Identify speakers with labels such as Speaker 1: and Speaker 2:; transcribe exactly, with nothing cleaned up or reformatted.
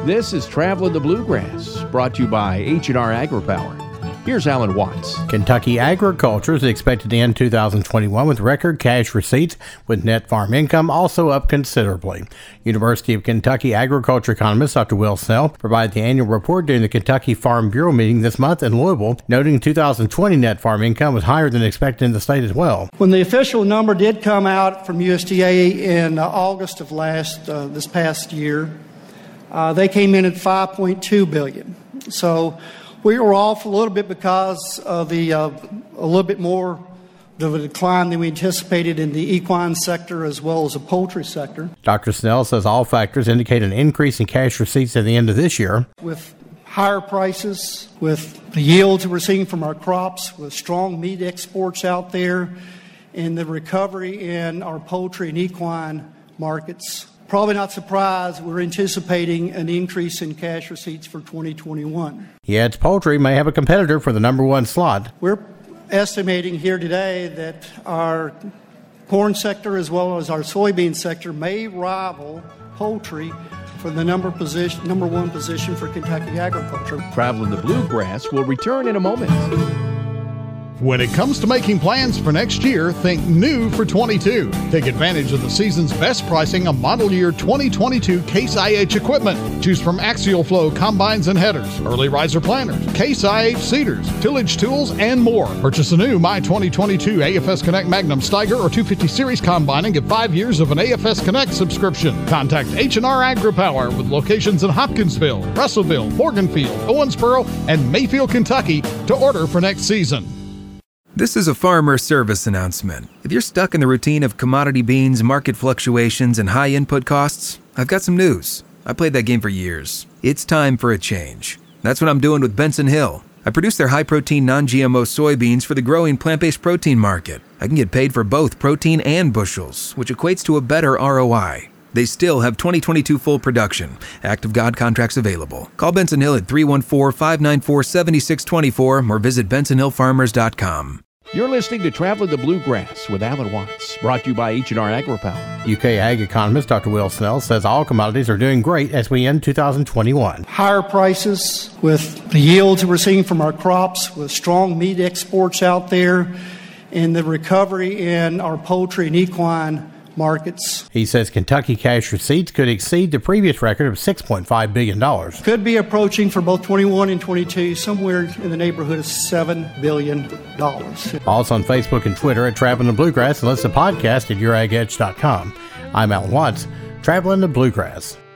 Speaker 1: This is Traveling the Bluegrass, brought to you by H and R AgriPower. Here's Alan Watts.
Speaker 2: Kentucky agriculture is expected to end two thousand twenty-one with record cash receipts, with net farm income also up considerably. University of Kentucky agriculture economist Doctor Will Snell provided the annual report during the Kentucky Farm Bureau meeting this month in Louisville, noting two thousand twenty net farm income was higher than expected in the state as well.
Speaker 3: When the official number did come out from U S D A in uh, August of last uh, this past year, uh, they came in at five point two billion dollars. So we were off a little bit because of the uh, a little bit more of a decline than we anticipated in the equine sector as well as the poultry sector.
Speaker 2: Doctor Snell says all factors indicate an increase in cash receipts at the end of this year.
Speaker 3: With higher prices, with the yields we're seeing from our crops, with strong meat exports out there, and the recovery in our poultry and equine markets, probably not surprised, we're anticipating an increase in cash receipts for twenty twenty-one.
Speaker 2: He adds poultry may have a competitor for the number one slot.
Speaker 3: We're estimating here today that our corn sector as well as our soybean sector may rival poultry for the number position, number one position for Kentucky agriculture.
Speaker 1: Traveling the Bluegrass will return in a moment.
Speaker 4: When it comes to making plans for next year, think new for twenty-two. Take advantage of the season's best pricing on model year twenty twenty-two Case I H equipment. Choose from Axial Flow combines and headers, early riser planters, Case I H seeders, tillage tools, and more. Purchase a new My twenty twenty-two A F S Connect Magnum Steiger or two fifty Series combine and get five years of an A F S Connect subscription. Contact H and R AgriPower with locations in Hopkinsville, Russellville, Morganfield, Owensboro, and Mayfield, Kentucky to order for next season.
Speaker 5: This is a farmer service announcement. If you're stuck in the routine of commodity beans, market fluctuations, and high input costs, I've got some news. I played that game for years. It's time for a change. That's what I'm doing with Benson Hill. I produce their high-protein, non-G M O soybeans for the growing plant-based protein market. I can get paid for both protein and bushels, which equates to a better R O I. They still have twenty twenty-two full production. Act of God contracts available. Call Benson Hill at three one four, five nine four, seven six two four or visit benson hill farmers dot com.
Speaker 1: You're listening to Traveling the Bluegrass with Alan Watts, brought to you by H and R AgriPower.
Speaker 2: U K ag economist Doctor Will Snell says all commodities are doing great as we end two thousand twenty-one.
Speaker 3: Higher prices, with the yields we're seeing from our crops, with strong meat exports out there, and the recovery in our poultry and equine markets.
Speaker 2: He says Kentucky cash receipts could exceed the previous record of six point five billion dollars.
Speaker 3: Could be approaching for both twenty-one and twenty-two, somewhere in the neighborhood of seven billion dollars.
Speaker 2: Follow us on Facebook and Twitter at Traveling the Bluegrass and listen to the podcast at your ag edge dot com. I'm Alan Watts, Traveling the Bluegrass.